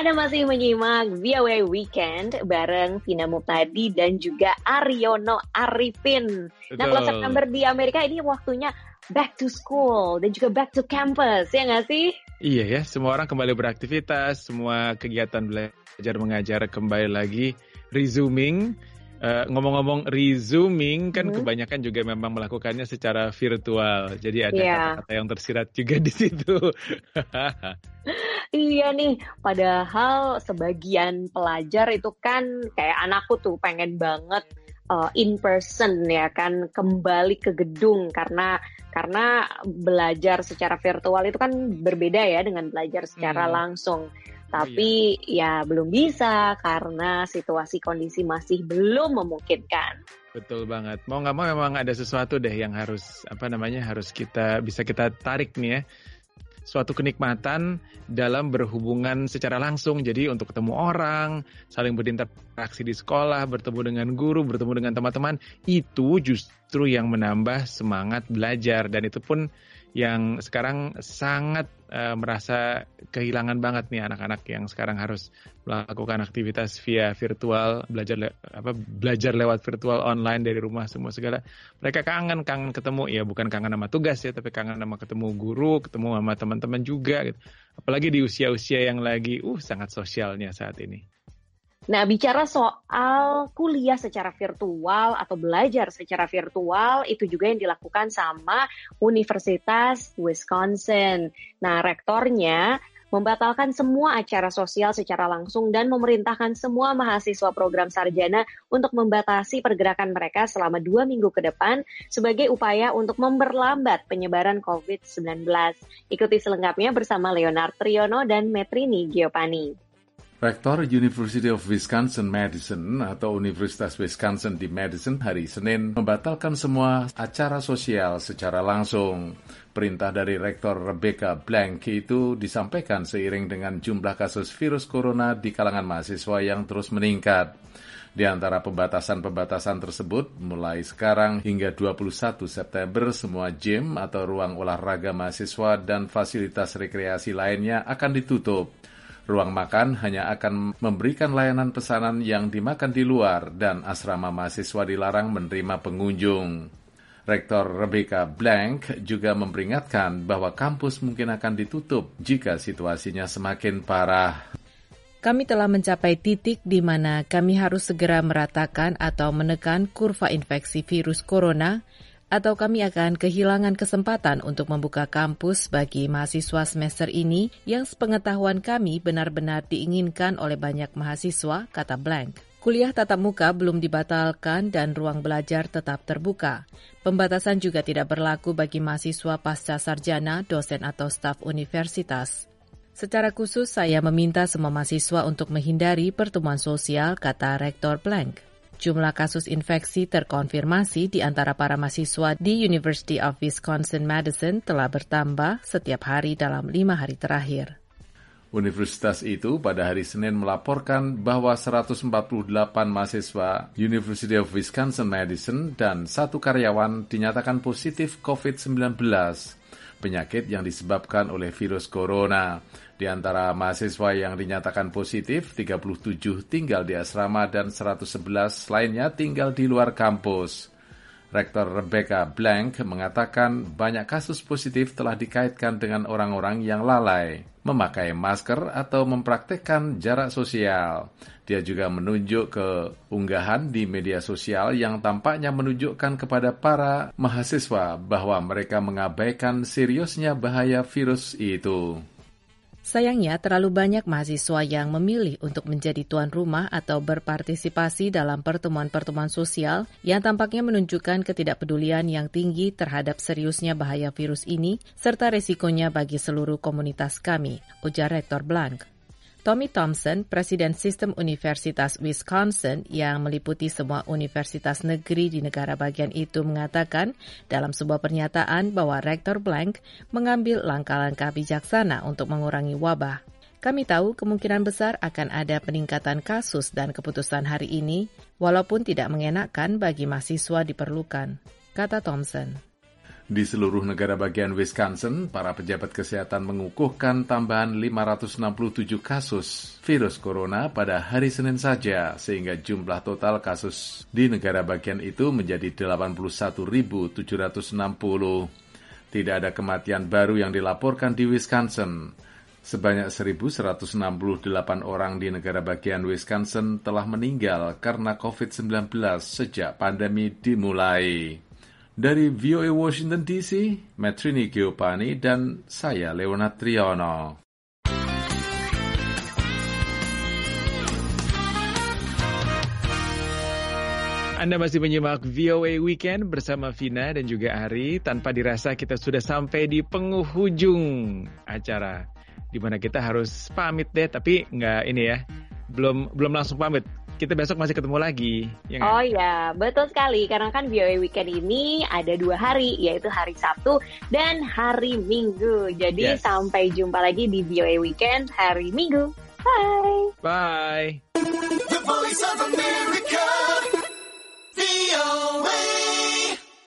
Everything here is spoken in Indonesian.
Anda masih menyimak VOA Weekend bareng Vina Muptadi dan juga Aryono Arifin. Betul. Nah, kalau September di Amerika ini waktunya back to school dan juga back to campus, ya nggak sih? Iya ya, semua orang kembali beraktivitas, semua kegiatan belajar mengajar kembali lagi resuming. Ngomong-ngomong resuming kan kebanyakan juga memang melakukannya secara virtual. Jadi ada kata-kata yang tersirat juga di situ. Iya nih, padahal sebagian pelajar itu kan kayak anakku tuh pengen banget in person ya kan, kembali ke gedung karena belajar secara virtual itu kan berbeda ya dengan belajar secara langsung. Tapi ya belum bisa karena situasi kondisi masih belum memungkinkan. Betul banget. Mau nggak mau memang ada sesuatu deh yang harus harus bisa kita tarik nih ya. Suatu kenikmatan dalam berhubungan secara langsung. Jadi untuk ketemu orang, saling berinteraksi di sekolah, bertemu dengan guru, bertemu dengan teman-teman, itu justru yang menambah semangat belajar. Dan itu pun yang sekarang sangat merasa kehilangan banget nih anak-anak yang sekarang harus melakukan aktivitas via virtual, belajar lewat virtual online dari rumah semua segala. Mereka kangen ketemu, ya bukan kangen sama tugas ya, tapi kangen sama ketemu guru, ketemu sama teman-teman juga gitu. Apalagi di usia-usia yang lagi sangat sosialnya saat ini. Nah, bicara soal kuliah secara virtual atau belajar secara virtual, itu juga yang dilakukan sama Universitas Wisconsin. Nah, rektornya membatalkan semua acara sosial secara langsung dan memerintahkan semua mahasiswa program sarjana untuk membatasi pergerakan mereka selama 2 minggu ke depan sebagai upaya untuk memperlambat penyebaran COVID-19. Ikuti selengkapnya bersama Leonard Triono dan Metrini Giopani. Rektor University of Wisconsin-Madison atau Universitas Wisconsin di Madison hari Senin membatalkan semua acara sosial secara langsung. Perintah dari Rektor Rebecca Blank itu disampaikan seiring dengan jumlah kasus virus corona di kalangan mahasiswa yang terus meningkat. Di antara pembatasan-pembatasan tersebut, mulai sekarang hingga 21 September, semua gym atau ruang olahraga mahasiswa dan fasilitas rekreasi lainnya akan ditutup. Ruang makan hanya akan memberikan layanan pesanan yang dimakan di luar dan asrama mahasiswa dilarang menerima pengunjung. Rektor Rebecca Blank juga memperingatkan bahwa kampus mungkin akan ditutup jika situasinya semakin parah. Kami telah mencapai titik di mana kami harus segera meratakan atau menekan kurva infeksi virus corona, atau kami akan kehilangan kesempatan untuk membuka kampus bagi mahasiswa semester ini yang sepengetahuan kami benar-benar diinginkan oleh banyak mahasiswa, kata Blank. Kuliah tatap muka belum dibatalkan dan ruang belajar tetap terbuka. Pembatasan juga tidak berlaku bagi mahasiswa pasca sarjana, dosen atau staf universitas. Secara khusus, saya meminta semua mahasiswa untuk menghindari pertemuan sosial, kata Rektor Blank. Jumlah kasus infeksi terkonfirmasi di antara para mahasiswa di University of Wisconsin-Madison telah bertambah setiap hari dalam 5 hari terakhir. Universitas itu pada hari Senin melaporkan bahwa 148 mahasiswa University of Wisconsin-Madison dan 1 karyawan dinyatakan positif COVID-19, penyakit yang disebabkan oleh virus corona. Di antara mahasiswa yang dinyatakan positif, 37 tinggal di asrama dan 111 lainnya tinggal di luar kampus. Rektor Rebecca Blank mengatakan banyak kasus positif telah dikaitkan dengan orang-orang yang lalai, memakai masker atau mempraktikkan jarak sosial. Dia juga menunjuk ke unggahan di media sosial yang tampaknya menunjukkan kepada para mahasiswa bahwa mereka mengabaikan seriusnya bahaya virus itu. Sayangnya, terlalu banyak mahasiswa yang memilih untuk menjadi tuan rumah atau berpartisipasi dalam pertemuan-pertemuan sosial yang tampaknya menunjukkan ketidakpedulian yang tinggi terhadap seriusnya bahaya virus ini serta resikonya bagi seluruh komunitas kami, ujar Rektor Blank. Tommy Thompson, Presiden Sistem Universitas Wisconsin yang meliputi semua universitas negeri di negara bagian itu mengatakan dalam sebuah pernyataan bahwa Rektor Blank mengambil langkah-langkah bijaksana untuk mengurangi wabah. Kami tahu kemungkinan besar akan ada peningkatan kasus dan keputusan hari ini, walaupun tidak mengenakan bagi mahasiswa diperlukan, kata Thompson. Di seluruh negara bagian Wisconsin, para pejabat kesehatan mengukuhkan tambahan 567 kasus virus corona pada hari Senin saja, sehingga jumlah total kasus di negara bagian itu menjadi 81.760. Tidak ada kematian baru yang dilaporkan di Wisconsin. Sebanyak 1.168 orang di negara bagian Wisconsin telah meninggal karena COVID-19 sejak pandemi dimulai. Dari VOA Washington DC, Metrini Giovanni dan saya Leonard Triono. Anda masih menyimak VOA Weekend bersama Vina dan juga Ari. Tanpa dirasa kita sudah sampai di penghujung acara, di mana kita harus pamit deh, tapi nggak ini ya, belum langsung pamit. Kita besok masih ketemu lagi. Ya kan? Oh ya, betul sekali. Karena kan VOA Weekend ini ada 2 hari, yaitu hari Sabtu dan hari Minggu. Jadi sampai jumpa lagi di VOA Weekend hari Minggu. Bye. Bye.